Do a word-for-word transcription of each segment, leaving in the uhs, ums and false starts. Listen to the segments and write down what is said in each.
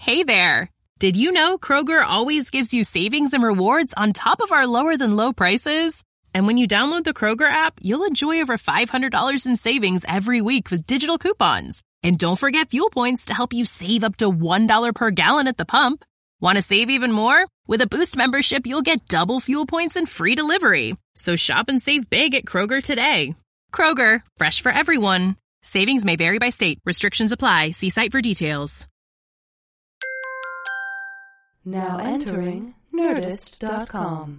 Hey there! Did you know Kroger always gives you savings and rewards on top of our lower-than-low prices? And when you download the Kroger app, you'll enjoy over five hundred dollars in savings every week with digital coupons. And don't forget fuel points to help you save up to one dollar per gallon at the pump. Want to save even more? With a Boost membership, you'll get double fuel points and free delivery. So shop and save big at Kroger today. Kroger, fresh for everyone. Savings may vary by state. Restrictions apply. See site for details. Now entering Nerdist dot com.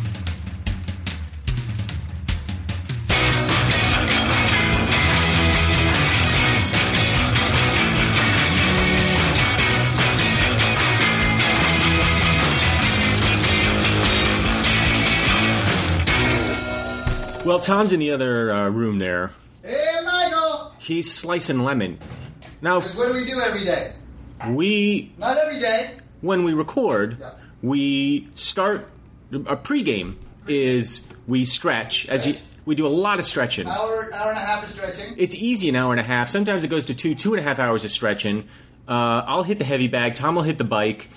Well, Tom's in the other uh, room there. Hey, Michael! He's slicing lemon. Now, What do we do every day? we, Not every day. when we record, Yeah. we start, a pregame is we stretch. As you, we do a lot of stretching. Hour, hour and a half of stretching. It's easy, an hour and a half. Sometimes it goes to two, two and a half hours of stretching. Uh, I'll hit the heavy bag. Tom will hit the bike.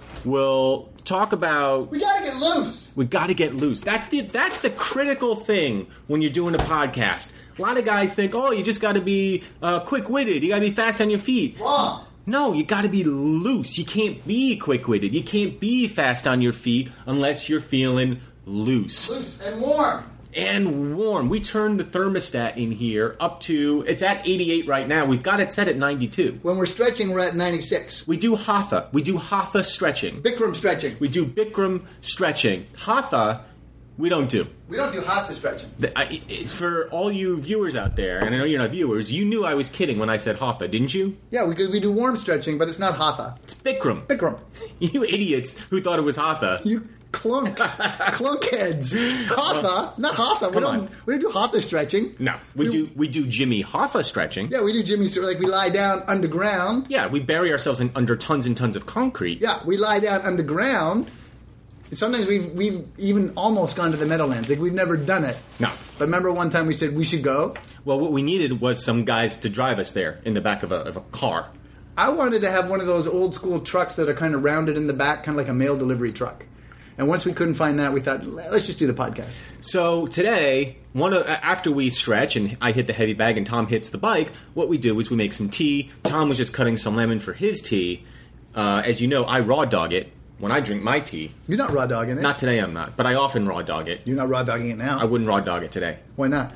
We'll talk about... We gotta get loose. We got to get loose. That's the that's the critical thing when you're doing a podcast. A lot of guys think, oh, you just got to be uh, quick-witted. You got to be fast on your feet. Wrong. No, you got to be loose. You can't be quick-witted. You can't be fast on your feet unless you're feeling loose. Loose and warm. And warm. We turned the thermostat in here up to, it's at eighty-eight right now. We've got it set at ninety-two. When we're stretching, we're at ninety-six. We do hatha. We do hatha stretching. Bikram stretching. We do Bikram stretching. Hatha, we don't do. We don't do hatha stretching. The, I, I- for all you viewers out there, and I know you're not viewers, you knew I was kidding when I said hatha, didn't you? Yeah, we do, we do warm stretching, but it's not hatha. It's Bikram. Bikram. You idiots who thought it was hatha. You clunks. Clunkheads. Hatha. Not hatha. We Come don't, on. we don't do hatha stretching. No, we do we do Jimmy Hoffa stretching. Yeah, we do Jimmy, so like we lie down underground. Yeah, we bury ourselves in, under tons and tons of concrete. Yeah, we lie down underground. Sometimes we've we've even almost gone to the Meadowlands. Like, we've never done it. No. But remember one time we said we should go? Well, what we needed was some guys to drive us there in the back of a, of a car. I wanted to have one of those old school trucks that are kind of rounded in the back, kind of like a mail delivery truck. And once we couldn't find that, we thought, let's just do the podcast. So today, one of, after we stretch and I hit the heavy bag and Tom hits the bike, what we do is we make some tea. Tom was just cutting some lemon for his tea. Uh, as you know, I raw dog it when I drink my tea. You're not raw dogging it. Not today, I'm not, but I often raw dog it. You're not raw dogging it now. I wouldn't raw dog it today. Why not?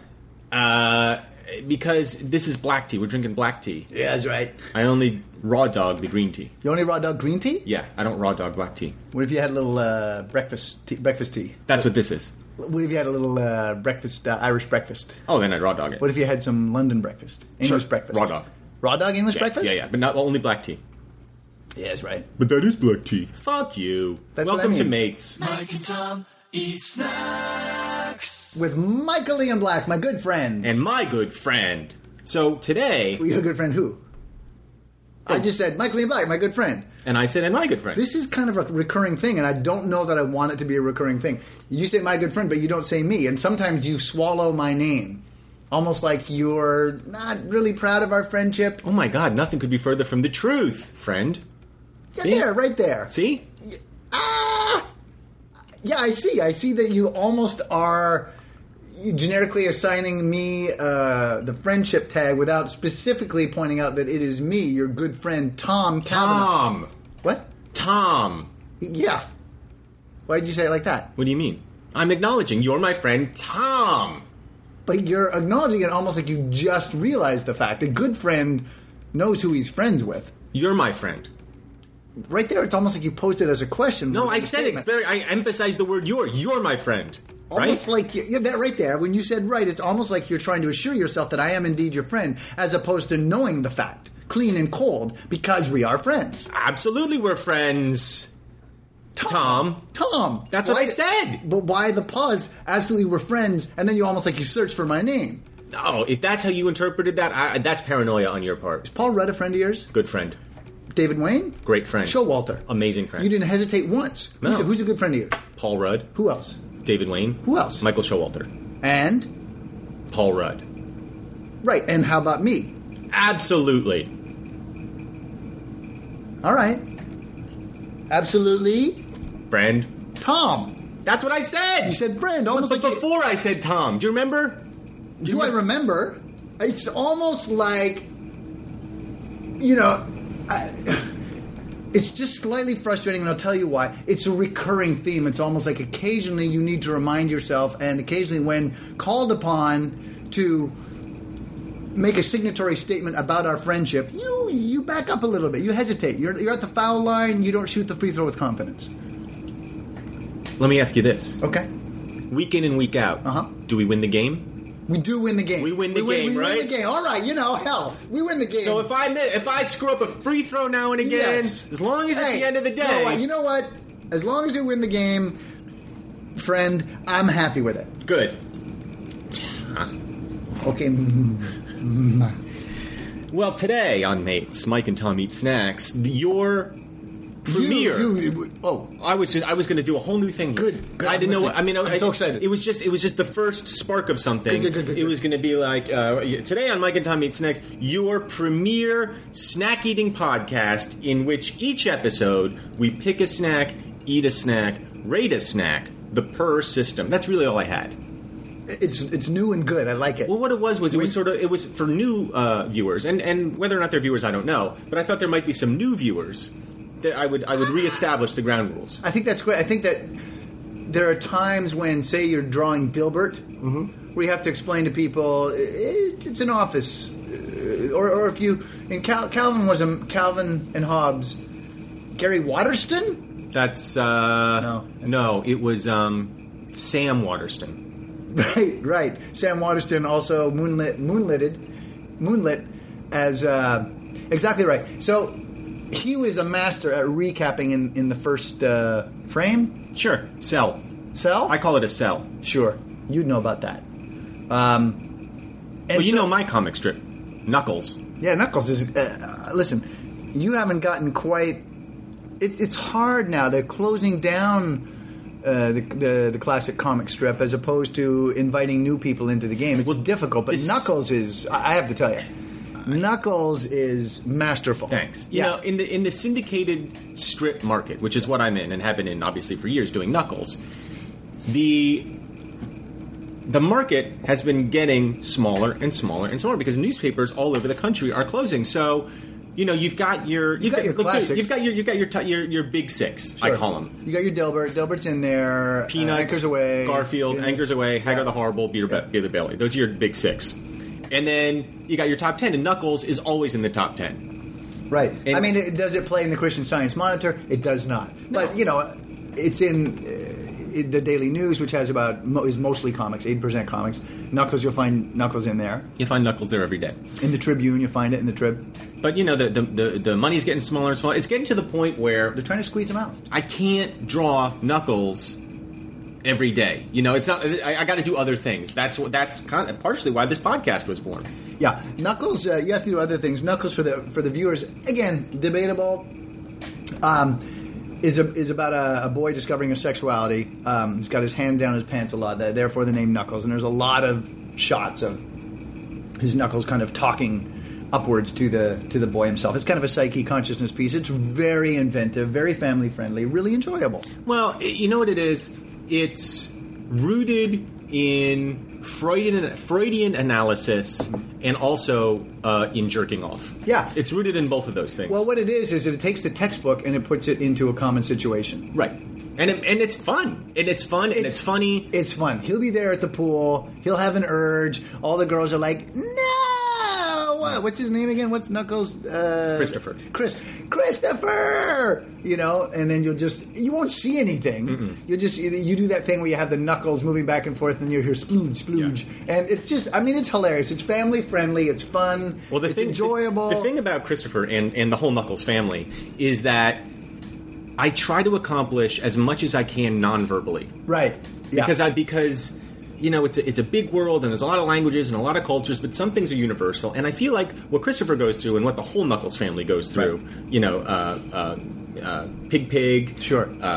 Uh, because this is black tea. We're drinking black tea. Yeah, that's right. I only raw dog the green tea. You only raw dog green tea? Yeah, I don't raw dog black tea. What if you had a little uh, breakfast tea, breakfast tea? That's what this is. What if you had a little uh, breakfast, uh, Irish breakfast? Oh, then I'd raw dog it. What if you had some London breakfast? English Sure. breakfast? Raw dog. Raw dog English Yeah, breakfast? yeah, yeah, but not only black tea. Yeah, that's right. But that is black tea. Fuck you. That's what I Welcome to mean. Mates. Mike and Tom eat snacks. With Michael Ian Black, my good friend. And my good friend. So today, Well, your good friend who? I just said Michael Ian Black, my good friend. and I said, and my good friend. This is kind of a recurring thing, and I don't know that I want it to be a recurring thing. You say my good friend, but you don't say me, and sometimes you swallow my name. Almost like you're not really proud of our friendship. Oh my god, nothing could be further from the truth, friend. Yeah, See? there, right there. See? Ah! Yeah, I see. I see that you almost are you generically assigning me uh, the friendship tag without specifically pointing out that it is me, your good friend Tom Cavanaugh. Tom. What? Tom. Yeah. Why did you say it like that? What do you mean? I'm acknowledging you're my friend Tom. But you're acknowledging it almost like you just realized the fact. A good friend knows who he's friends with. You're my friend. Right there, it's almost like you posed it as a question. No, with I the said statement. it very. I emphasized the word "you're." You're my friend, Almost right? like, yeah, that right there. When you said right, it's almost like you're trying to assure yourself that I am indeed your friend, as opposed to knowing the fact, clean and cold, because we are friends. Absolutely, we're friends. Tom. Tom. That's what I said. But why the pause? Absolutely, we're friends, and then you almost like you search for my name. No, if that's how you interpreted that, I, that's paranoia on your part. Paul Rudd a friend of yours? Good friend. David Wayne? Great friend. Showalter. Amazing friend. You didn't hesitate once. No. Who's, a, who's a good friend of yours? Paul Rudd. Who else? David Wayne. Who else? Michael Showalter. And? Paul Rudd. Right, and how about me? Absolutely. All right. Absolutely. Friend. Tom. That's what I said. You said friend. Almost but like before I said Tom. Do you remember? Do, do I remember? It's almost like, you know, I, it's just slightly frustrating, and I'll tell you why. It's a recurring theme. It's almost like occasionally you need to remind yourself, and occasionally when called upon to make a signatory statement about our friendship, you you back up a little bit. You hesitate. You're, you're at the foul line. You don't shoot the free throw with confidence. Let me ask you this. Okay. Week in and week out, Uh-huh. do we win the game? We do win the game. We win the we game, win, we right? We win the game. All right, you know, hell, we win the game. So if I mi- if I screw up a free throw now and again, Yes. as long as Hey, at the end of the you know what? day, You know what? As long as you win the game, friend, I'm happy with it. good. Okay. Well, today on Mates, Mike and Tom Eat Snacks, the- your premiere. You, you, oh, I was just, I was going to do a whole new thing. Here. Good, good. I didn't know. I'm What, I mean, I'm I, so excited. It was just it was just the first spark of something. Good, good, good, good, it was going to be like uh, today on Mike and Tom Eat Snacks, your premier snack eating podcast, in which each episode we pick a snack, eat a snack, rate a snack, the per system. That's really all I had. it's it's new and good. I like it. Well, what it was was it was sort of it was for new uh, viewers, and, and whether or not they're viewers, I don't know. But I thought there might be some new viewers that I would I would reestablish the ground rules. I think that's great. I think that there are times when, say, you're drawing Dilbert, mm-hmm. where you have to explain to people it, it's an office, uh, or or if you and Cal, Calvin was a Calvin and Hobbes, Gary Waterston. That's uh, No. no, it was um, Sam Waterston. Right, right. Sam Waterston also moonlit, moonlited, moonlit as uh, exactly right. So he was a master at recapping in, in the first uh, frame. Sure, cell. Cell? I call it a cell. Sure, you'd know about that. Um, and Well, you so- know my comic strip, Knuckles. Yeah, Knuckles is. Uh, listen, you haven't gotten quite. It, it's hard now. They're closing down uh, the, the the classic comic strip as opposed to inviting new people into the game. It's Well, difficult, but this- Knuckles is. I I have to tell you, Knuckles is masterful. Thanks. You Yeah. know, in the in the syndicated strip market, which is what I'm in and have been in obviously for years doing Knuckles, the the market has been getting smaller and smaller and smaller because newspapers all over the country are closing. So, you know, you've got your you've got your look, classics. you've got your you've got your t- your your big six. I Sure. call them. You got your Dilbert. Dilbert's in there. Peanuts, uh, Anchors Away. Garfield, Peanuts. Anchors Away, Hagar Yeah. the Horrible, Beater, Yeah. Beater Bailey. Those are your big six. And then you got your top ten, and Knuckles is always in the top ten. Right. And- I mean, it, does it play in the Christian Science Monitor? It does not. But, you know, it's in, uh, in the Daily News, which has about, mo- is mostly comics, eighty percent comics. Knuckles, you'll find Knuckles in there. You find Knuckles there every day. In the Tribune, you find it in the Trib. But, you know, the, the, the, the money's getting smaller and smaller. It's getting to the point where They're trying to squeeze them out. I can't draw Knuckles every day. You know, it's not. I, I got to do other things. That's what. That's kind of partially why this podcast was born. Yeah, Knuckles. Uh, you have to do other things. Knuckles for the for the viewers. Again, debatable. Um, is a, is about a, a boy discovering his sexuality. Um, he's got his hand down his pants a lot. Therefore, the name Knuckles. And there's a lot of shots of his Knuckles kind of talking upwards to the to the boy himself. It's kind of a psyche consciousness piece. It's very inventive, very family friendly, really enjoyable. Well, you know what it is. It's rooted in Freudian Freudian analysis and also uh, in jerking off. Yeah. It's rooted in both of those things. Well, what it is is that it takes the textbook and it puts it into a common situation. right. And it, and it's fun. And it's fun and it's funny. It's fun. He'll be there at the pool. He'll have an urge. All the girls are like, no! What? What's his name again? What's Knuckles? Uh, Christopher. Chris. Christopher! You know, and then you'll just, you won't see anything. Mm-mm. You'll just, you do that thing where you have the knuckles moving back and forth and you hear splooge, splooge. Yeah. And it's just, I mean, it's hilarious. It's family friendly. It's fun. Well, the it's thing, enjoyable. The, the thing about Christopher and, and the whole Knuckles family is that I try to accomplish as much as I can non-verbally. Right. Yeah. Because I because you know it's a, it's a big world and there's a lot of languages and a lot of cultures, but some things are universal. And I feel like what Christopher goes through and what the whole Knuckles family goes through, Right. you know, uh, uh, uh, Pig Pig, Sure. uh,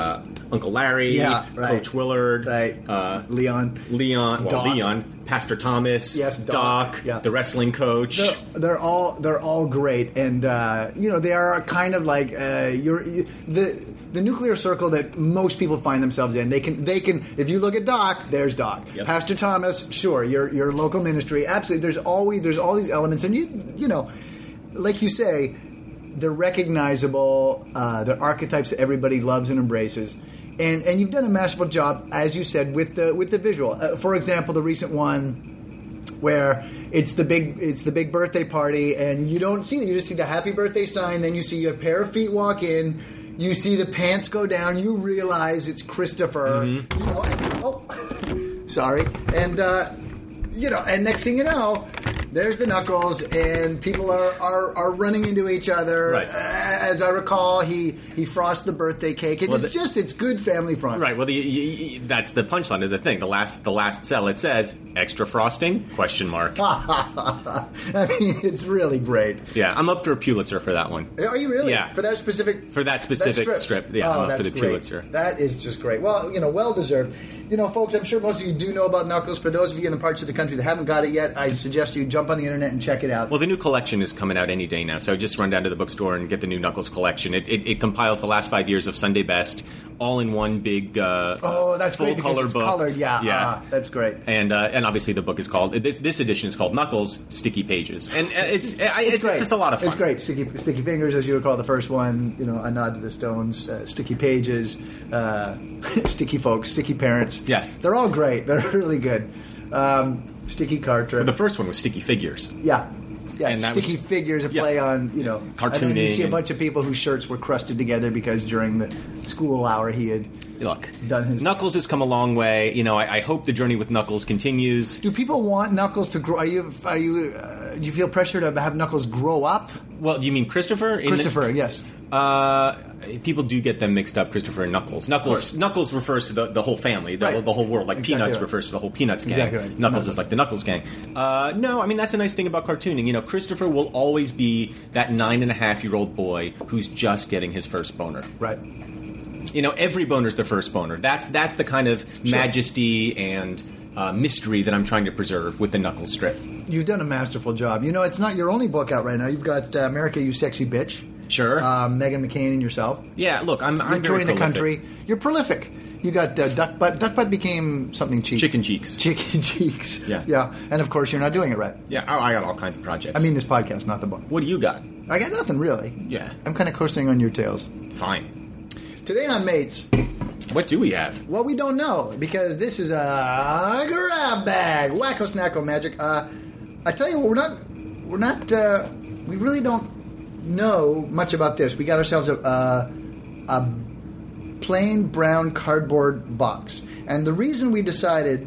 Uncle Larry, Yeah, right. Coach Willard, Right. uh, Leon. Leon, well, Doc. Leon, Pastor Thomas, Yes, Doc, Doc, yeah. the wrestling coach. They're, they're all they're all great, and uh, you know they are kind of like uh, you're you, the the nuclear circle that most people find themselves in. They can they can if you look at Doc, there's Doc. Yep. Pastor Thomas, sure, your your local ministry, absolutely. There's always there's all these elements, and you you know, like you say, they're recognizable. Uh, they're archetypes that everybody loves and embraces. And and you've done a masterful job, as you said, with the with the visual. Uh, for example, the recent one where it's the big it's the big birthday party, and you don't see it. You just see the happy birthday sign. Then you see a pair of feet walk in. You see the pants go down. You realize it's Christopher. Mm-hmm. You know, and, oh, sorry. And uh, you know, and next thing you know, there's the Knuckles, and people are, are, are running into each other. Right. As I recall, he he frosts the birthday cake, and Well, it's the- just it's good family fun. Right. Well, the, y- y- that's the punchline of the thing. The last, the last cell. It says extra frosting? Question mark. I mean, it's really great. Yeah, I'm up for a Pulitzer for that one. Are you really? Yeah. For that specific For that specific strip. Yeah, oh, I'm up that's for the great. Pulitzer. That is just great. Well, you know, well deserved. You know, folks, I'm sure most of you do know about Knuckles. For those of you in the parts of the country that haven't got it yet, I suggest you jump on the internet and check it out. Well, the new collection is coming out any day now, so just run down to the bookstore and get the new Knuckles collection. It, it, it compiles the last five years of Sunday Best, all in one big uh, oh, that's full great because color it's book. colored. Yeah, yeah, uh, that's great. and uh, and obviously the book is called this, this edition is called Knuckles Sticky Pages, and uh, it's I, it's, it's, great. just a lot of fun. It's great. Sticky, Sticky Fingers, as you recall, the first one. You know, A Nod to the Stones, uh, Sticky Pages, uh, Sticky Folks, Sticky Parents. Yeah. They're all great. They're really good. Um, Sticky Card Trip. The first one was Sticky Figures. Yeah. Yeah, And that sticky was- figures, a yeah. play on, you know, Cartooning And then you see a and- bunch of people whose shirts were crusted together because during the school hour he had Look, done his. Knuckles has come a long way. You know, I, I hope the journey with Knuckles continues. Do people want Knuckles to grow? Are you? Are you? Uh, do you feel pressure to have Knuckles grow up? Well, you mean Christopher? In the- Christopher, yes. Uh, people do get them mixed up, Christopher and Knuckles. Knuckles Knuckles refers to the, the whole family, the, Right. the whole world. Like Exactly Peanuts right. refers to the whole Peanuts gang. Exactly right. Knuckles, Knuckles. is like the Knuckles gang. Uh, no, I mean, that's a nice thing about cartooning. You know, Christopher will always be that nine and a half year old boy who's just getting his first boner. Right. You know, every boner's the first boner. That's that's the kind of Sure. majesty and uh, mystery that I'm trying to preserve with the Knuckles strip. You've done a masterful job. You know, it's not your only book out right now. You've got uh, America, You Sexy Bitch. Sure. Um, Megan McCain and yourself. Yeah, look, I'm, I'm You're very touring the prolific. country. You're prolific. You got uh, Duck Butt. Duck Butt became something cheap. Chicken cheeks. Chicken cheeks. Yeah. Yeah. And of course, you're not doing it right. Yeah, oh, I got all kinds of projects. I mean, this podcast, not the book. what do you got? I got nothing really. Yeah. I'm kind of coasting on your tails. Fine. Today on Mates, What do we have? well, we don't know because this is a grab bag, wacko snacko magic. Uh, I tell you what, we're not, we're not, uh, we really don't know much about this. We got ourselves a, uh, a plain brown cardboard box, and the reason we decided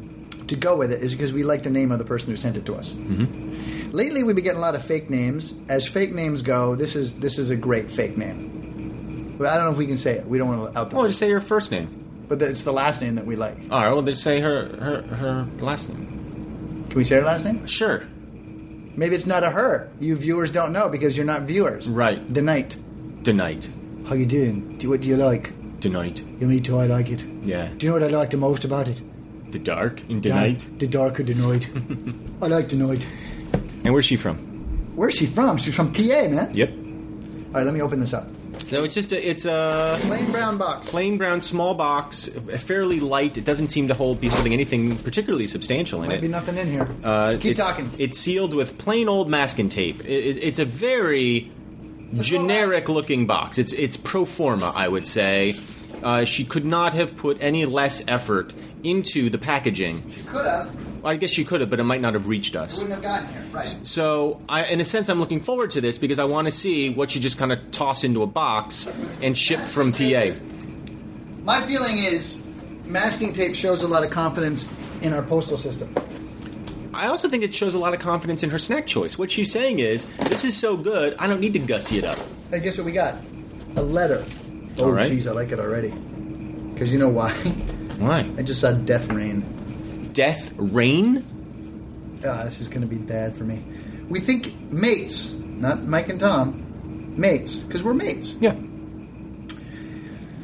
to go with it is because we like the name of the person who sent it to us. Mm-hmm. Lately, we've been getting a lot of fake names. As fake names go, this is this is a great fake name. But I don't know if we can say it. We don't want to out the. Well, just say her first name. But it's the last name that we like. All right, well, just say her her, her last name. Can we say her last name? Sure. Maybe it's not a her. You viewers don't know because you're not viewers. Right. The night. Tonight. How you doing? Do what do you like? Tonight. You me too. I like it. Yeah. Do you know what I like the most about it? The dark in the night. The darker the night. I like the night. And where's she from? Where's she from? She's from P A, man. Yep. All right, let me open this up. No, it's just a it's a Plain brown box. plain brown small box, fairly light. It doesn't seem to hold be holding anything particularly substantial in Might it. be nothing in here. Uh, Keep it's, talking. It's sealed with plain old masking tape. It, it, it's a very generic-looking box. It's it's pro forma, I would say. Uh, she could not have put any less effort into the packaging. Could have. Well, I guess she could have, but it might not have reached us. Wouldn't have gotten here. Right. So, I, in a sense, I'm looking forward to this because I want to see what she just kind of tossed into a box and shipped from P A. My feeling is masking tape shows a lot of confidence in our postal system. I also think it shows a lot of confidence in her snack choice. What she's saying is, this is so good, I don't need to gussy it up. And guess what we got? A letter. Oh, All right. jeez, I like it already. Because you know why? Why? I just saw Death Rain. Death Rain? Ah, this is going to be bad for me. We think mates, not Mike and Tom, mates, because we're mates. Yeah.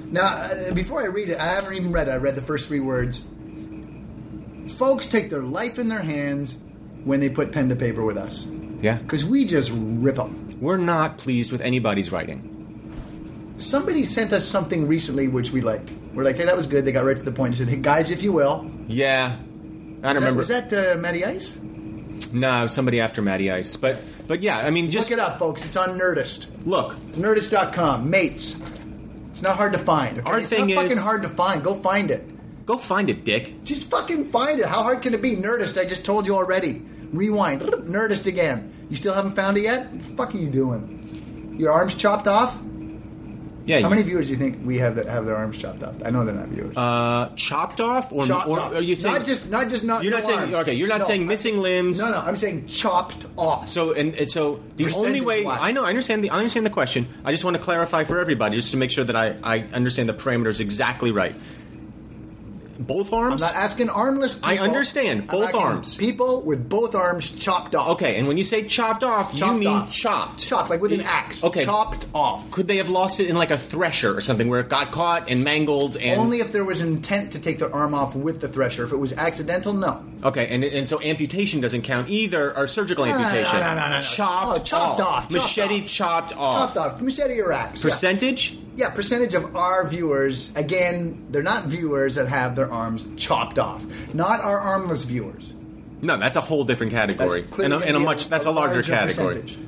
Now, uh, before I read it, I haven't even read it. I read the first three words. Folks take their life in their hands when they put pen to paper with us. Yeah. Because we just rip them. We're not pleased with anybody's writing. Somebody sent us something recently which we liked. We're like, hey, that was good. They got right to the point and said, hey, guys, if you will. Yeah. I don't remember. Was that uh, Matty Ice? No, somebody after Matty Ice. But, but yeah, I mean, just... Look it up, folks. It's on Nerdist. Look. Nerdist dot com. Mates. It's not hard to find. Okay? Our it's thing not is... fucking hard to find. Go find it. Go find it, Dick. Just fucking find it. How hard can it be? Nerdist, I just told you already. Rewind. Nerdist again. You still haven't found it yet? What the fuck are you doing? Your arms chopped off? Yeah. How you, many viewers do you think we have that have their arms chopped off? I know they're not viewers. Uh, chopped off, or, chopped or off. are you saying not just not just not? You're not no saying arms. okay. You're not no, saying missing I, limbs. No, no. I'm saying chopped off. So and, and so the only way Percentage-wise. I know I understand the I understand the question. I just want to clarify for everybody just to make sure that I, I understand the parameters exactly right. Both arms? I'm not asking armless people. I understand. I'm Both asking arms. People with both arms chopped off. Okay, and when you say chopped off, Chopped you mean off. chopped. Chopped, like with an axe. Okay. Chopped off. Could they have lost it in like a thresher or something where it got caught and mangled and Only if there was intent to take their arm off with the thresher. If it was accidental, no. Okay, and and so amputation doesn't count either, or surgical No, no, no, amputation. no, no, no, no. Chopped, Oh, chopped off, chopped Machete off. chopped off. Chopped off. Machete or axe. Percentage? Yeah. yeah, percentage of our viewers, again, they're not viewers that have their arms chopped off. Not our armless viewers. No, that's a whole different category. That's And a, clearly and a gonna be much that's a larger, category. percentage.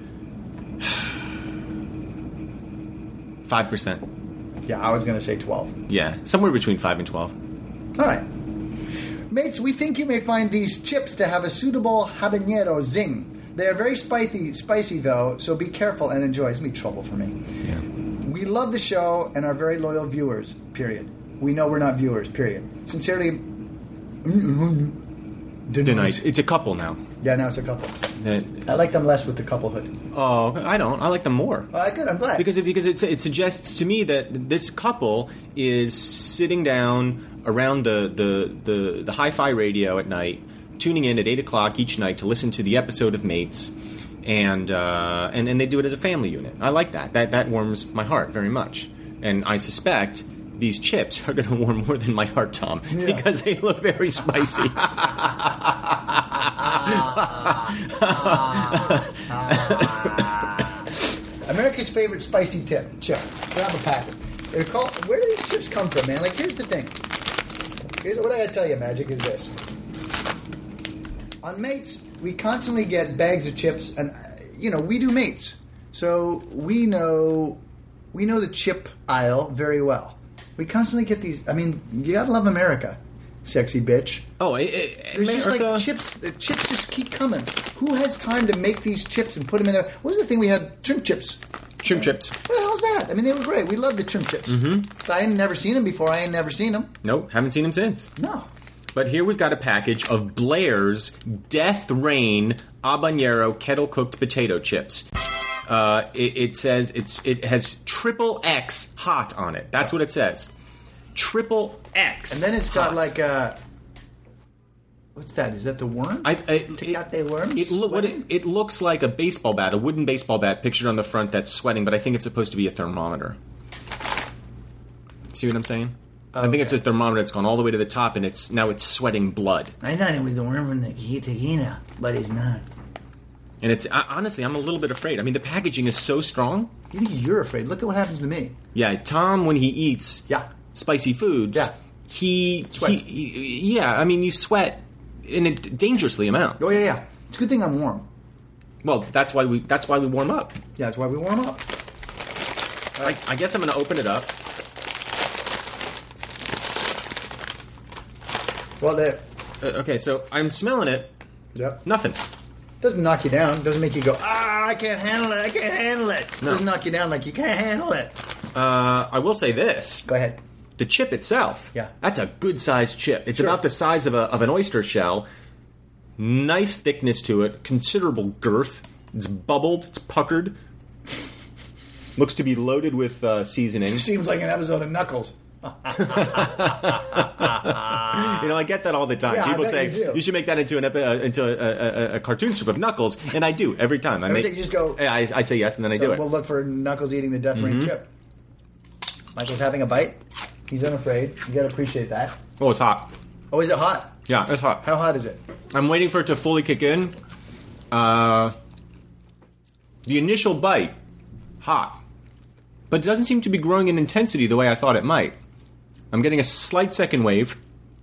Five percent. Yeah, I was going to say twelve. Yeah. Somewhere between five and twelve. All right. Mates, we think you may find these chips to have a suitable habanero zing. They are very spicy, spicy though, so be careful and enjoy. It's going to be trouble for me. Yeah. We love the show and are very loyal viewers, period. We know we're not viewers, period. Sincerely... Denied. It's a couple now. Yeah, now it's a couple. Uh, I like them less with the couplehood. oh, I don't. I like them more. All right, good, I'm glad. Because it, because it, it suggests to me that this couple is sitting down around the, the, the, the hi-fi radio at night, tuning in at eight o'clock each night to listen to the episode of Mates, and uh, and and they do it as a family unit. I like that. That that warms my heart very much, and I suspect these chips are going to warm more than my heart, Tom, Yeah. because they look very spicy. America's favorite spicy tip, chip. Grab a packet. They're called, where do these chips come from, man? Like, here's the thing. Here's what I gotta tell you, Magic, is this. On Mates, we constantly get bags of chips, and, uh, you know, we do Mates. So we know, we know the chip aisle very well. We constantly get these, I mean, you gotta love America, sexy bitch. Oh, it, it, There's just America- like chips. The chips just keep coming. Who has time to make these chips and put them in a? What was the thing we had? Shrimp chips. shrimp chips. What the hell's that? I mean, they were great. We loved the shrimp chips. Mm-hmm. But I had never seen them before. I ain't never seen them. Nope, haven't seen them since. No. But here we've got a package of Blair's Death Rain Habanero Kettle Cooked Potato Chips. Uh, it, it says it's it has triple X hot on it. That's what it says. Triple X. And then it's got hot. like a. What's that? Is that the worm? I, I, Take out the worm? It, lo- what it, Sweating? it looks like a baseball bat, a wooden baseball bat pictured on the front that's sweating, but I think it's supposed to be a thermometer. See what I'm saying? I think it's a thermometer that's gone all the way to the top, and it's now it's sweating blood. I thought it was the worm from the Tahina, but it's not. And it's I, honestly, I'm a little bit afraid. I mean, the packaging is so strong. You think you're afraid? Look at what happens to me. Yeah, Tom, when he eats Yeah. spicy foods, Yeah. he, Sweats. he, he- yeah, I mean, you sweat in a dangerously amount. Oh yeah, yeah. It's a good thing I'm warm. Well, that's why we that's why we warm up. Yeah, that's why we warm up. I, I guess I'm going to open it up. Well, the Uh, okay, so I'm smelling it. yep. Nothing. Doesn't knock you down. Doesn't make you go, ah, I can't handle it. I can't handle it. No. Doesn't knock you down like you can't handle it. Uh, I will say this: Go ahead. the chip itself, Yeah. that's a good sized chip. It's Sure. about the size of a of an oyster shell. Nice thickness to it, considerable girth. It's bubbled, it's puckered. Looks to be loaded with uh, seasoning. Seems like an episode of Knuckles. You know, I get that all the time. Yeah, I People bet say you do. should make that into an epi- uh, into a, a, a, a cartoon strip of Knuckles, and I do every time. I Every make, time you just go- I, I say yes, and then I So do it. we'll look for Knuckles eating the Death Rain chip. Michael's having a bite. He's unafraid. You gotta appreciate that. Oh, it's hot. Oh, is it hot? Yeah, it's hot. How hot is it? I'm waiting for it to fully kick in. Uh, the initial bite, hot. But it doesn't seem to be growing in intensity the way I thought it might. I'm getting a slight second wave.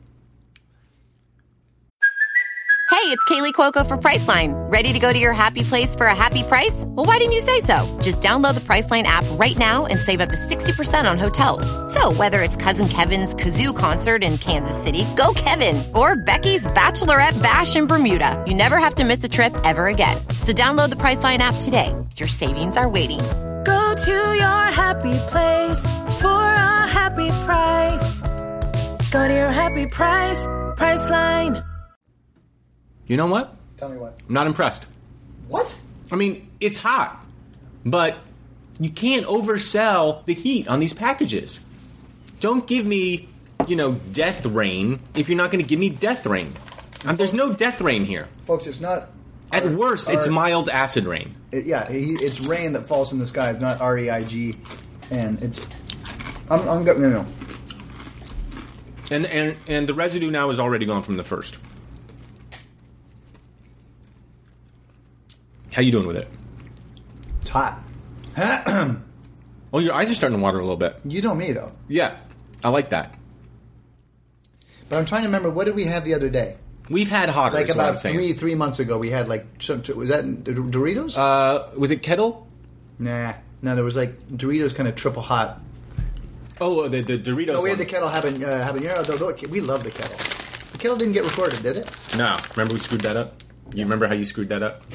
Hey, it's Kaylee Cuoco for Priceline. Ready to go to your happy place for a happy price? Well, why didn't you say so? Just download the Priceline app right now and save up to sixty percent on hotels. So whether it's Cousin Kevin's Kazoo Concert in Kansas City, go Kevin, or Becky's Bachelorette Bash in Bermuda, you never have to miss a trip ever again. So download the Priceline app today. Your savings are waiting. Go to your happy place for a happy price. Go to your happy price, Priceline. You know what? Tell me what. I'm not impressed. What? I mean, it's hot, but you can't oversell the heat on these packages. Don't give me, you know, death rain if you're not going to give me death rain. Um, there's no death rain here. Folks, it's not... At R- worst, R- it's mild acid rain. It, yeah, he, it's rain that falls from the sky. It's not R E I G. And it's... I'm... I'm no, no, no. And, and, and the residue now is already gone from the first. How you doing with it? It's hot. Oh, your eyes are starting to water a little bit. You know me, though. Yeah, I like that. But I'm trying to remember, what did we have the other day? We've had hotter, Like is what I'm about saying. three three months ago, we had like... some- Was that Doritos? Uh, was it kettle? nah. No, there was like Doritos kind of triple hot. Oh, the, the Doritos No, we one. had the kettle haban- uh, habanero. Though, though, we love the kettle. The kettle didn't get recorded, did it? No. Remember we screwed that up? You remember how you screwed that up?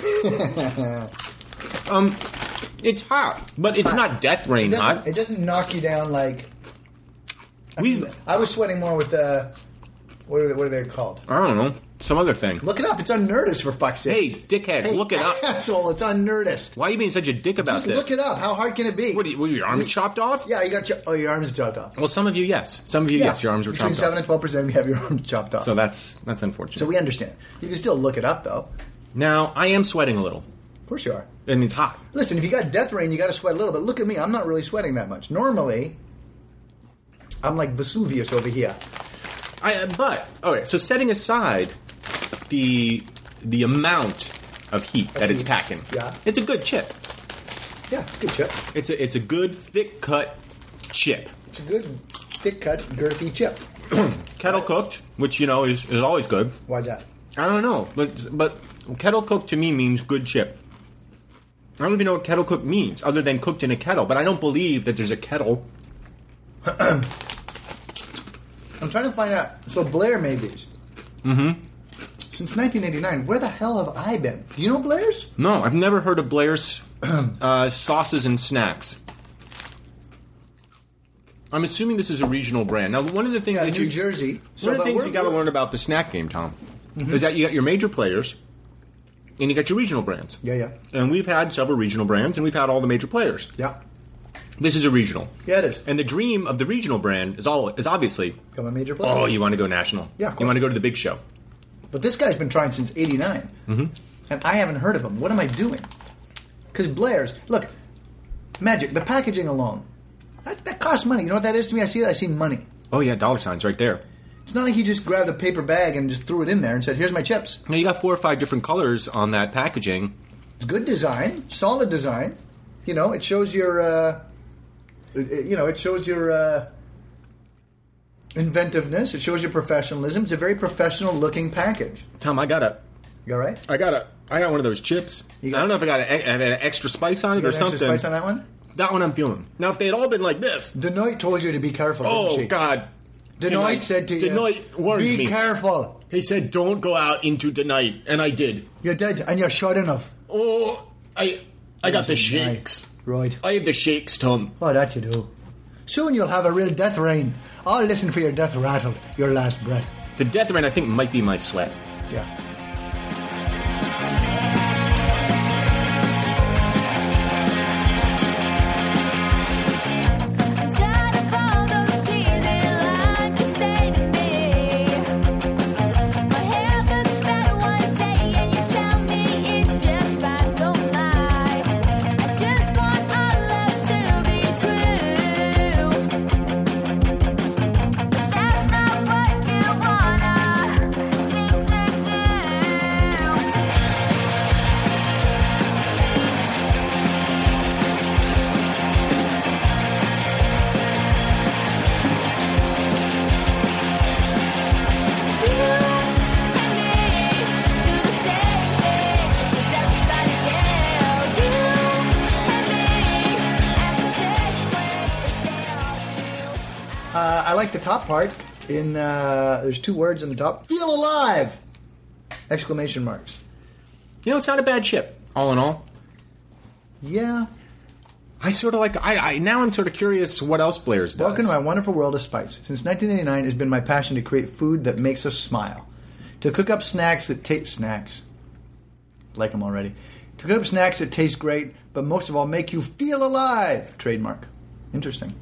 um, it's hot, but it's not death rain It doesn't, hot. it doesn't knock you down like... I, We- mean, I was sweating more with the... What are, they, what are they called? I don't know. Some other thing. Look it up. It's on Nerdist, for fuck's sake. Hey, dickhead, look it up. Asshole, it's on Nerdist. Why are you being such a dick about Just this? look it up. How hard can it be? What, are you, what, are your arms chopped off? Yeah, you got your... Oh, your arms chopped off. Well, some of you, yes. Some of you, Yeah. yes, your arms were Between chopped seven off. and twelve percent, we have your arms chopped off. So that's that's unfortunate. So we understand. You can still look it up, though. Now, I am sweating a little. Of course you are. And it's hot. Listen, if you got death rain, you got to sweat a little bit. Look at me. I'm not really sweating that much. Normally, I'm like Vesuvius over here. I, uh, but, okay, so setting aside the the amount of heat that it's heat. packing, Yeah. it's a good chip. Yeah, it's a good chip. It's a it's a good thick cut chip, It's a good, thick-cut, girthy chip. kettle cooked, which you know is, is always good. Why's that? I don't know, but but kettle cooked to me means good chip. I don't even know what kettle cooked means, other than cooked in a kettle. But I don't believe that there's a kettle. I'm trying to find out. So Blair made these. Mm-hmm. Since nineteen eighty-nine. Where the hell have I been? Do you know Blair's? No, I've never heard of Blair's uh, sauces and snacks. I'm assuming this is a regional brand. Now, one of the things Yeah, that New you Jersey. So, one of the but things we're- you got to we're- learn about the snack game, Tom, is that you got your major players and you got your regional brands. Yeah, yeah. And we've had several regional brands, and we've had all the major players. Yeah. This is a regional. Yeah, it is. And the dream of the regional brand is all is obviously, Become a major player. oh, you want to go national. Yeah, of You course. want to go to the big show. But this guy's been trying since eighty-nine. Mm-hmm. And I haven't heard of him. What am I doing? Because Blair's... Look, Magic, the packaging alone, that, that costs money. You know what that is to me? I see that, I see money. Oh, yeah, dollar signs right there. It's not like he just grabbed a paper bag and just threw it in there and said, here's my chips. Now, you got four or five different colors on that packaging. It's good design, solid design. You know, it shows your... Uh, it- it- you know, it shows your... Uh, inventiveness. It shows your professionalism. It's a very professional-looking package. Tom, I got a... You all right? I got a... I got one of those chips. You I got- don't know if I got, a, I had an extra spice on it You or got an extra something. spice on that one? That one I'm feeling. Now, if they had all been like this... Denoit told you to be careful, didn't Oh, she? God. Denoit said to you, Denoit warned be me. careful. He said, don't go out into the night. And I did. You're dead, and you're short enough. Oh, I I got the Right. shakes. Right. I have the shakes, Tom. Oh, that you do. Soon you'll have a real death rain. I'll listen for your death rattle, your last breath. The death rain, I think, might be my sweat. Yeah. Inside of all those teasy lines you say to me, my hair looks better one day, and you tell me it's just fine. Don't lie. I just want our love to be true. Uh, I like the top part. In uh, there's two words in the top. Feel alive! Exclamation marks. You know, it's not a bad chip, all in all. Yeah. I sort of like. I, I now I'm sort of curious what else Blair's does. Welcome to my wonderful world of spice. Since nineteen eighty-nine, it has been my passion to create food that makes us smile. To cook up snacks that taste snacks. Like them already. To cook up snacks that taste great, but most of all make you feel alive. Trademark. Interesting.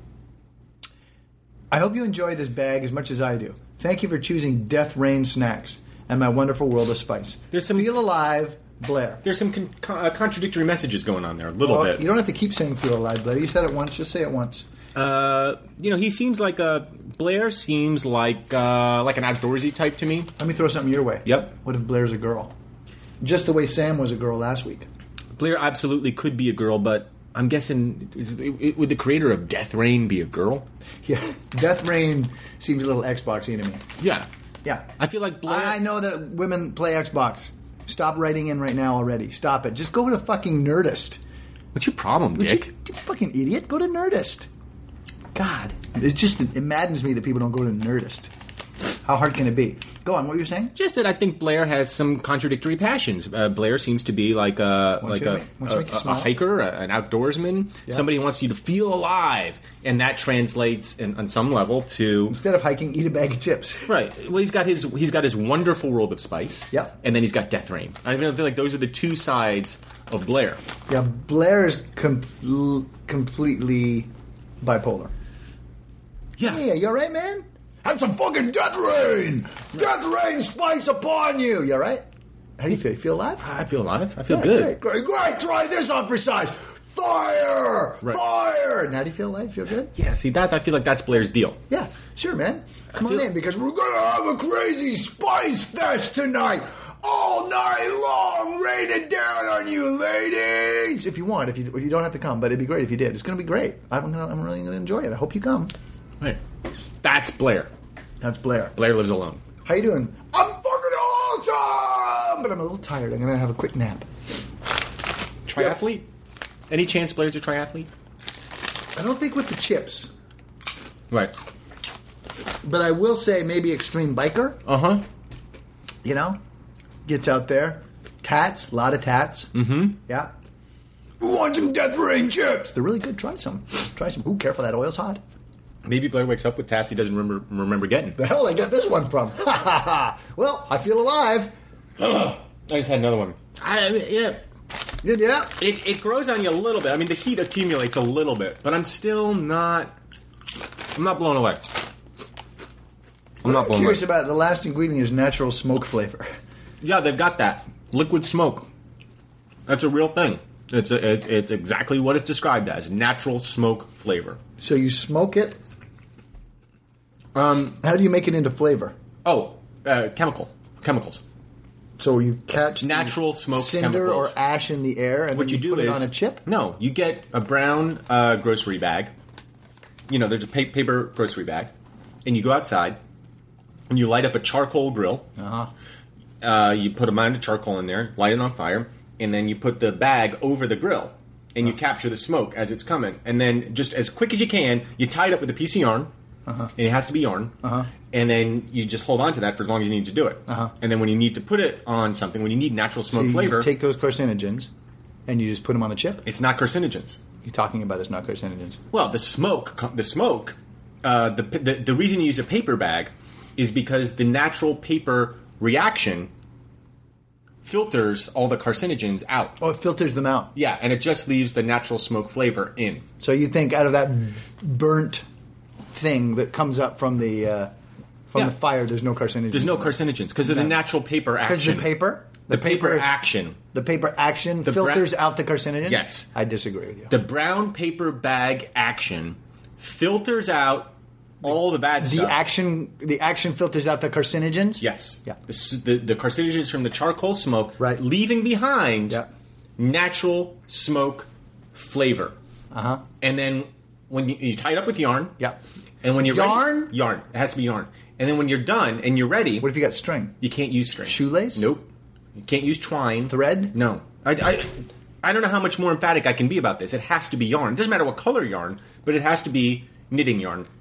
I hope you enjoy this bag as much as I do. Thank you for choosing Death Rain Snacks and my wonderful world of spice. There's some Feel alive, Blair. There's some con- con- uh, contradictory messages going on there, a little Well, bit. You don't have to keep saying feel alive, Blair. You said it once. Just say it once. Uh, you know, he seems like a Blair seems like uh, like an outdoorsy type to me. Let me throw something your way. Yep. What if Blair's a girl? Just the way Sam was a girl last week. Blair absolutely could be a girl, but I'm guessing would the creator of Death Rain be a girl? Yeah, Death Rain seems a little Xboxy to me. Yeah, Yeah. I feel like Blair. I know that women play Xbox. Stop writing in right now already. Stop it. Just go to fucking Nerdist. What's your problem, Would Dick? You, you fucking idiot. Go to Nerdist. God. It just it maddens me that people don't go to Nerdist. How hard can it be? Go on, what were you saying? Just that I think Blair has some contradictory passions. Uh, Blair seems to be like a Wants like you to a, make- wants to a, make you a- a smile. hiker, a, an outdoorsman, Yeah. somebody who wants you to feel alive, and that translates in, on some level to Instead of hiking, eat a bag of chips. right. Well, he's got his he's got his wonderful world of spice. Yep. And then he's got Death Rain. I feel like those are the two sides of Blair. Yeah, Blair is com- completely bipolar. Yeah. Yeah, you alright, man? Have some fucking Death Rain! Death Rain spice upon you! You alright? How do you feel? You feel alive? I feel alive. I feel Yeah, good. Great, great, great! Try this on precise! Fire! Right. Fire! Now do you feel alive? Feel good? Yeah. See that I feel like that's Blair's deal. Yeah, sure, man. Come feel- on in, because we're gonna have a crazy spice fest tonight! All night long! Rain it down on you, ladies! If you want, if you if you don't have to come, but it'd be great if you did. It's gonna be great. I'm, gonna, I'm really gonna enjoy it. I hope you come. Right. That's Blair. That's Blair. Blair lives alone. How you doing? I'm fucking awesome! But I'm a little tired. I'm gonna have a quick nap. Triathlete? Any chance Blair's a triathlete? I don't think with the chips, Right. but I will say maybe extreme biker. Uh huh. You know, gets out there, tats, a lot of tats. Mm-hmm. Yeah. Who wants some Death Rain chips? They're really good. Try some. Try some. Ooh, careful, that oil's hot. Maybe Blair wakes up with tats he doesn't remember remember getting. The hell I got this one from? Ha ha ha! Well, I feel alive. I just had another one. I, yeah. Yeah, yeah. It, it grows on you a little bit. I mean, the heat accumulates a little bit, but I'm still not. I'm not blown away. I'm not I'm blown away. curious about the last ingredient is natural smoke flavor. Yeah, they've got that liquid smoke. That's a real thing. It's a, it's it's exactly what it's described as: natural smoke flavor. So you smoke it. Um. How do you make it into flavor? Oh, uh, chemical chemicals. So you catch the Natural smoke cinder chemicals. or ash in the air, and What then you you, do put is it on a chip. No, you get a brown uh, grocery bag. You know, there's a pa- paper grocery bag, and you go outside, and you light up a charcoal grill. Uh-huh. Uh, you put a amount of charcoal in there, light it on fire, and then you put the bag over the grill, and you capture the smoke as it's coming. And then, just as quick as you can, you tie it up with a piece of yarn, Uh-huh. and it has to be yarn. Uh-huh. And then you just hold on to that for as long as you need to do it. Uh-huh. And then when you need to put it on something, when you need natural So smoke you flavor, take those carcinogens, and you just put them on a chip. it's not carcinogens. You're talking about it's not carcinogens. Well, the smoke, the smoke, uh, the, the the reason you use a paper bag is because the natural paper reaction filters all the carcinogens out. Oh, it filters them out. Yeah, and it just leaves the natural smoke flavor in. So you think out of that burnt thing that comes up from the uh, from Yeah. the fire, there's no carcinogens. There's no carcinogens because of the No. natural paper Because action. the paper, the, paper, action. the paper action The bra- filters out the carcinogens. Yes. I disagree with you. The brown paper bag action filters out all the bad The stuff. action, the action filters out the carcinogens. Yes. Yeah. The, s- the, the carcinogens from the charcoal smoke, Right. leaving behind Yeah. natural smoke flavor. Uh huh. And then when you, you tie it up with yarn. Yeah. And when you're Yarn? ready, yarn. It has to be yarn. And then when you're done and you're ready, What if you got string? you can't use string. Shoelace? Nope. You can't use twine. Thread? No. I, I, I don't know how much more emphatic I can be about this. It has to be yarn. It doesn't matter what color yarn, but it has to be knitting yarn.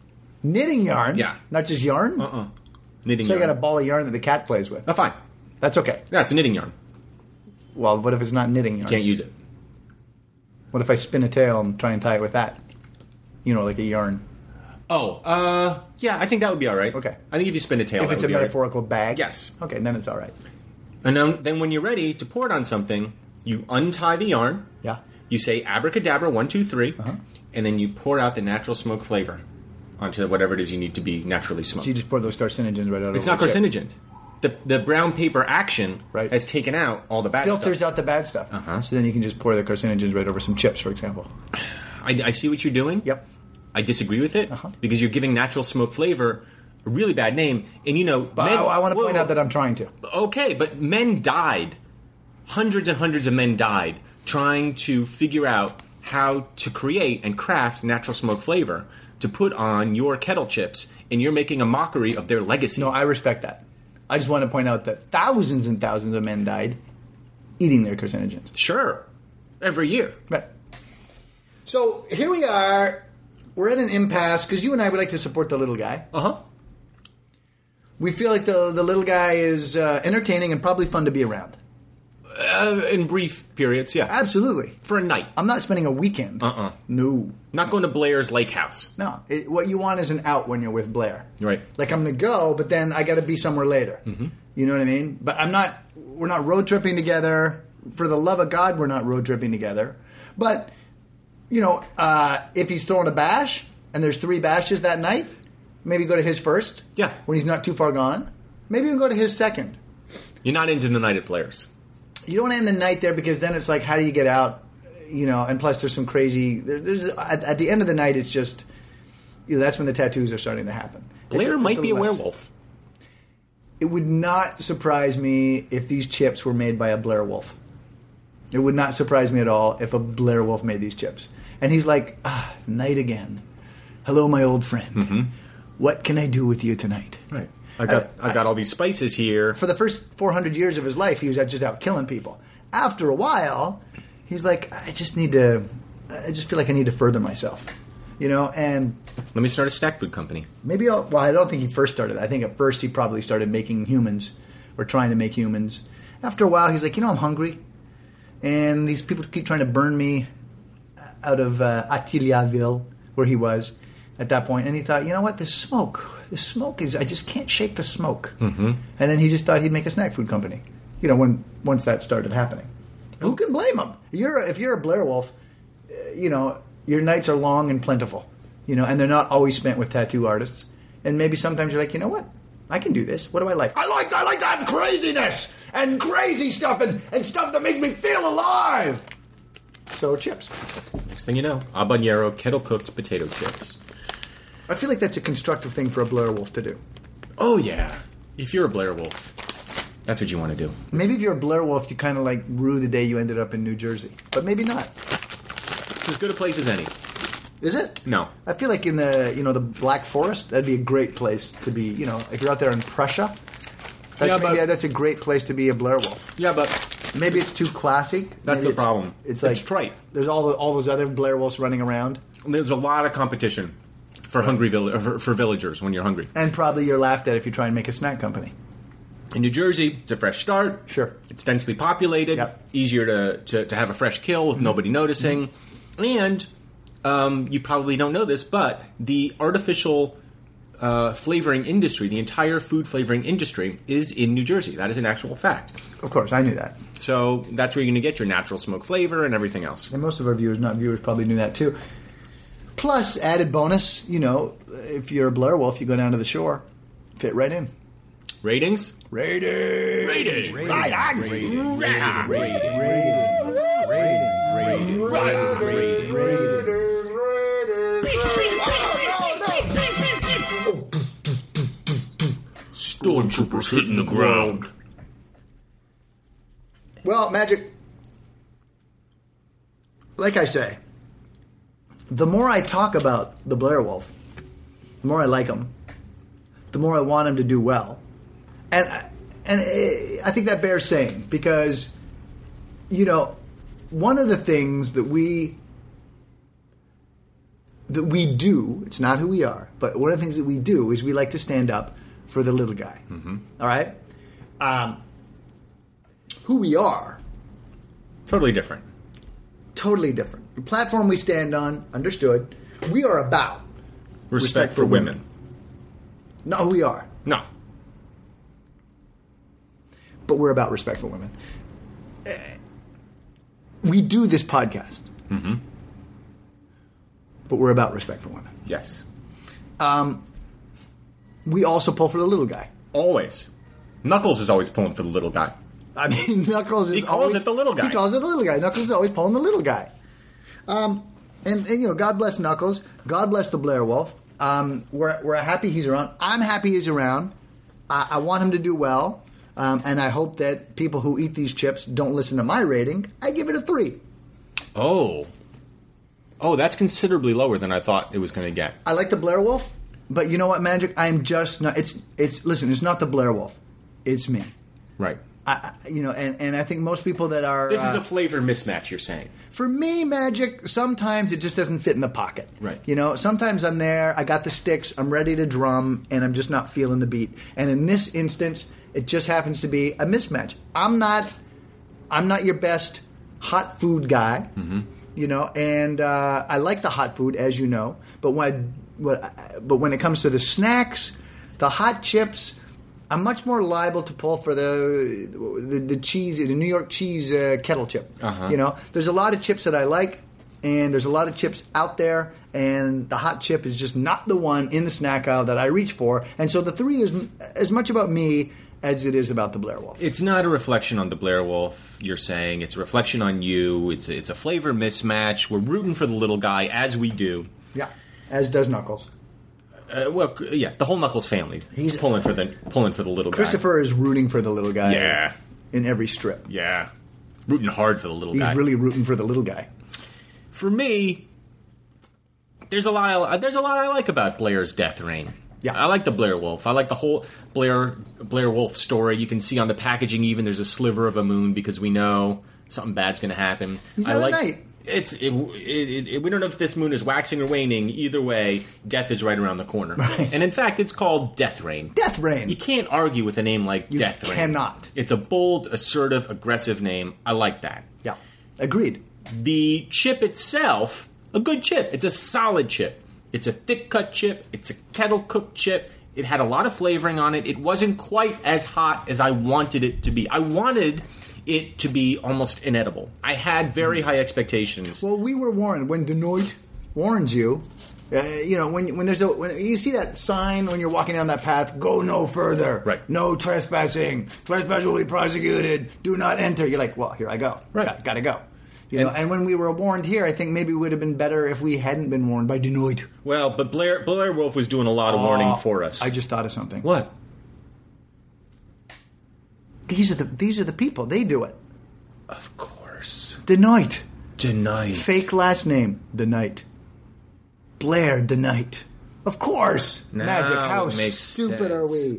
Knitting yarn? Yeah. Not just yarn? Uh-uh. Knitting So yarn. I got a ball of yarn that the cat plays with. Oh, fine. That's okay. That's a knitting yarn. Well, what if it's not knitting yarn? Can't use it. What if I spin a tail and try and tie it with that? You know, like a yarn. Oh, uh, yeah, I think that would be all right. Okay. I think if you spin a tail, If that it's would a be all right. metaphorical bag? Yes. Okay, then it's all right. And then, then when you're ready to pour it on something, you untie the yarn. Yeah. You say abracadabra, one, two, three, Uh-huh. and then you pour out the natural smoke flavor onto whatever it is you need to be naturally smoked. So you just pour those carcinogens right out It's over not the chip. carcinogens. The, the brown paper action Right. has taken out all the bad Filters stuff. out the bad stuff. Uh-huh. So then you can just pour the carcinogens right over some chips, for example. I, I see what you're doing. Yep. I disagree with it Uh-huh. because you're giving natural smoke flavor a really bad name. And you know, But I, I want to point out that I'm trying to. Okay, but men died. Hundreds and hundreds of men died trying to figure out how to create and craft natural smoke flavor to put on your kettle chips, and you're making a mockery of their legacy. No, I respect that. I just want to point out that thousands and thousands of men died eating their carcinogens. Sure. Every year. Right. So here we are. We're at an impasse because you and I would like to support the little guy. Uh-huh. We feel like the the little guy is uh, entertaining and probably fun to be around. Uh, in brief periods, yeah. Absolutely. For a night. I'm not spending a weekend. Uh-uh. No. Not going to Blair's lake house. No. It, what you want is an out when you're with Blair. Right. Like I'm going to go, but then I got to be somewhere later. Mm-hmm. You know what I mean? But I'm not. We're not road tripping together. For the love of God, we're not road tripping together. But you know, uh, if he's throwing a bash and there's three bashes that night, maybe go to his first. Yeah. When he's not too far gone. Maybe even go to his second. You're not into the night at Blair's. You don't end the night there because then it's like, how do you get out? You know, and plus there's some crazy. There, there's at, at the end of the night, it's just, you know, that's when the tattoos are starting to happen. Blair It's- might it's be a little nuts. werewolf. It would not surprise me if these chips were made by a Blair Wolf. It would not surprise me at all if a Blair Wolf made these chips. And he's like, ah, night again. Hello, my old friend. Mm-hmm. What can I do with you tonight? Right. I got I, got all these spices here. For the first four hundred years of his life, he was just out killing people. After a while, he's like, I just need to, I just feel like I need to further myself. You know, and Let me start a snack food company. maybe I'll, well, I don't think he first started. I think at first he probably started making humans or trying to make humans. After a while, he's like, you know, I'm hungry. And these people keep trying to burn me out of uh, Atiliaville, where he was at that point. And he thought, you know what, the smoke, the smoke is, I just can't shake the smoke. Mm-hmm. And then he just thought he'd make a snack food company, you know, when once that started happening. Who can blame him? You're a, if you're a Blair Wolf, uh, you know, your nights are long and plentiful, you know, and they're not always spent with tattoo artists. And maybe sometimes you're like, you know what? I can do this. What do I like? I like I like to have craziness and crazy stuff and, and stuff that makes me feel alive. So chips. Next thing you know, habanero kettle cooked potato chips. I feel like that's a constructive thing for a Blair Wolf to do. Oh yeah. If you're a Blair Wolf, that's what you want to do. Maybe if you're a Blair Wolf, you kind of like rue the day you ended up in New Jersey. But maybe not. It's as good a place as any. Is it? No. I feel like in the you know the Black Forest, that'd be a great place to be. You know, if you're out there in Prussia, that's, Yeah, maybe, but- that's a great place to be a Blair Wolf. Yeah, but Maybe it's too classic. That's Maybe the it's- problem. It's like It's trite. There's all the, all those other Blair Wolves running around, there's a lot of competition for hungry vill- for, for villagers when you're hungry. and probably you're laughed at if you try and make a snack company. In New Jersey, it's a fresh start. Sure. It's densely populated. Yep. Easier to, to, to have a fresh kill with nobody noticing. And um, you probably don't know this, but the artificial uh, flavoring industry, the entire food flavoring industry, is in New Jersey. That is an actual fact. Of course, I knew that, So that's where you're going to get your natural smoke flavor and everything else. and most of our viewers, not viewers, probably knew that too. Plus, added bonus, you know, if you're a Blair Wolf, you go down to the shore, fit right in. Ratings? Raiders. Ratings. Right on. Stormtroopers hitting the ground. Well, Magic, like I say, the more I talk about the Blair Wolf, the more I like him, the more I want him to do well. And and I think that bears saying because, you know, one of the things that we that we do, it's not who we are, but one of the things that we do is we like to stand up for the little guy. Mm-hmm. All right? Um, who we are, Totally different. totally different. The platform we stand on, understood. We are about Respect, Respect for, for women. women. not who we are, No. but we're about respect for women. Uh, We do this podcast, Mm-hmm. but we're about respect for women. Yes. Um, we also pull for the little guy. Always. Knuckles is always pulling for the little guy. I mean, Knuckles is He calls always, it the little guy. He calls it the little guy. Knuckles is always pulling the little guy. Um, and, and, you know, God bless Knuckles. God bless the Blair Wolf. Um, we're, we're happy he's around. I'm happy he's around. I, I want him to do well. Um, and I hope that people who eat these chips don't listen to my rating. I give it a three. Oh. Oh, that's considerably lower than I thought it was going to get. I like the Blair Wolf, but you know what, Magic? I'm just not. It's it's. Listen, it's not the Blair Wolf. It's me. Right. I, I- you know, and, and I think most people that are This is uh, a flavor mismatch, you're saying. for me, Magic. Sometimes it just doesn't fit in the pocket. Right. You know, sometimes I'm there. I got the sticks. I'm ready to drum, and I'm just not feeling the beat. And in this instance, it just happens to be a mismatch. I'm not. I'm not your best hot food guy. Mm-hmm. You know, and uh, I like the hot food, as you know. But when, but when it comes to the snacks, the hot chips, I'm much more liable to pull for the the, the cheese, the New York cheese uh, kettle chip. Uh-huh. You know, there's a lot of chips that I like, and there's a lot of chips out there, and the hot chip is just not the one in the snack aisle that I reach for. And so the three is m- as much about me as it is about the Blair Wolf. It's not a reflection on the Blair Wolf, you're saying. It's a reflection on you. It's a, it's a flavor mismatch. We're rooting for the little guy, as we do. Yeah, as does Knuckles. Uh, well, c- yes, the whole Knuckles family. He's- pulling for the pulling for the little Christopher is rooting for the little guy. Yeah. In every strip. guy. Yeah, rooting hard for the little He's guy. really rooting for the little guy. For me, there's a lot. I, there's a lot I like about Blair's death reign. Yeah. I like the Blair Wolf. I like the whole Blair Blair Wolf story. You can see on the packaging even there's a sliver of a moon because we know something bad's going to happen. He's I on a like night. It's it, it, it, we don't know if this moon is waxing or waning. Either way, death is right around the corner. Right. And in fact, it's called Death Reign. Death Reign. You can't argue with a name like You Death Reign. cannot. It's a bold, assertive, aggressive name. I like that. Yeah. Agreed. The chip itself, a good chip. It's a solid chip. It's a thick cut chip. It's a kettle cooked chip. It had a lot of flavoring on it. It wasn't quite as hot as I wanted it to be. I wanted it to be almost inedible. I had very high expectations. Well, we were warned when Denoit warns you. Uh, you know, when when there's a when you see that sign when you're walking down that path, go no further. Right. No trespassing. Trespass will be prosecuted. Do not enter. You're like, well, here I go. Right. Got, gotta go. You And- know, and when we were warned here, I think maybe it would have been better if we hadn't been warned by Denoit. Well, but Blair Blair Wolf was doing a lot of warning Oh, for us. I just thought of something. What? These are the these are the people. They do it. Of course. Denoit. Tonight. Fake last name, The Knight. Blair, The Knight. Of course. Now Magic, how it makes stupid sense. are we?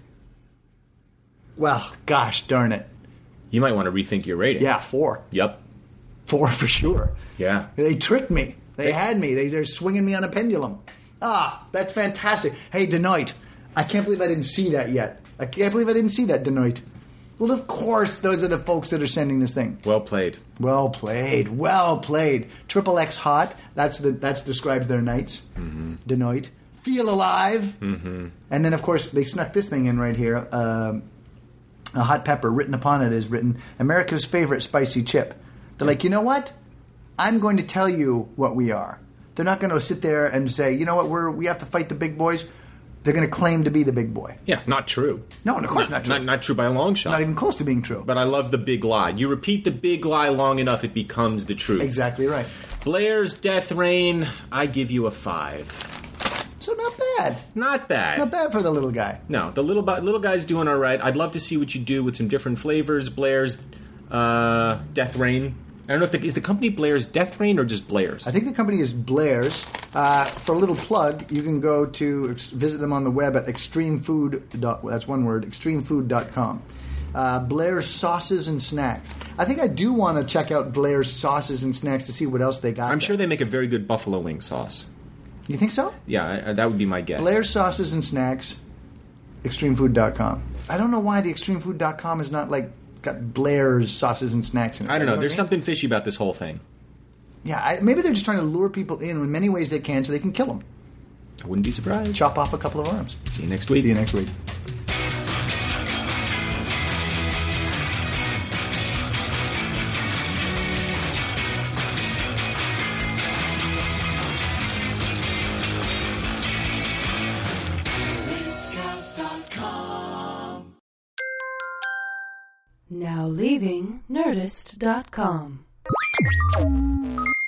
Well, gosh darn it. You might want to rethink your rating. Yeah, four. Yep. Four for sure. Yeah. They tricked me. They had me. They, they're swinging me on a pendulum. Ah, that's fantastic. Hey, Denoit, I can't believe I didn't see that yet. I can't believe I didn't see that, Denoit. Well, of course, those are the folks that are sending this thing. Well played. Well played, well played. Triple X hot. That's the that's describes their nights. Mm-hmm. Denoit. Feel alive. Mm-hmm. And then, of course, they snuck this thing in right here. Um, a hot pepper. Written upon it is written America's favorite spicy chip. They're like, you know what? I'm going to tell you what we are. They're not going to sit there and say, you know what? We're we have to fight the big boys. They're going to claim to be the big boy. Yeah, not true. No, of course not true. Not, not true by a long shot. Not even close to being true. But I love the big lie. You repeat the big lie long enough, it becomes the truth. Exactly right. Blair's death reign, I give you a five. So not bad. Not bad. Not bad for the little guy. No, the little bu- little guy's doing all right. I'd love to see what you do with some different flavors. Blair's uh, death reign. I don't know if the, is the company Blair's Death Reign or just Blair's. I think the company is Blair's. Uh, for a little plug, you can go to ex- visit them on the web at extreme food. Dot, that's one word. extreme food dot com. Uh, Blair's sauces and snacks. I think I do want to check out Blair's sauces and snacks to see what else they got. I'm there. sure they make a very good buffalo wing sauce. You think so? Yeah, I, I, that would be my guess. Blair's Sauces and Snacks, extreme food dot com. I don't know why the extreme food dot com is not like got Blair's Sauces and Snacks in it. I don't know. You There's what I mean? something fishy about this whole thing. Yeah, I, maybe they're just trying to lure people in in many ways they can so they can kill them. I wouldn't be surprised. Chop off a couple of arms. See you next week. See you next week. Now leaving Nerdist dot com.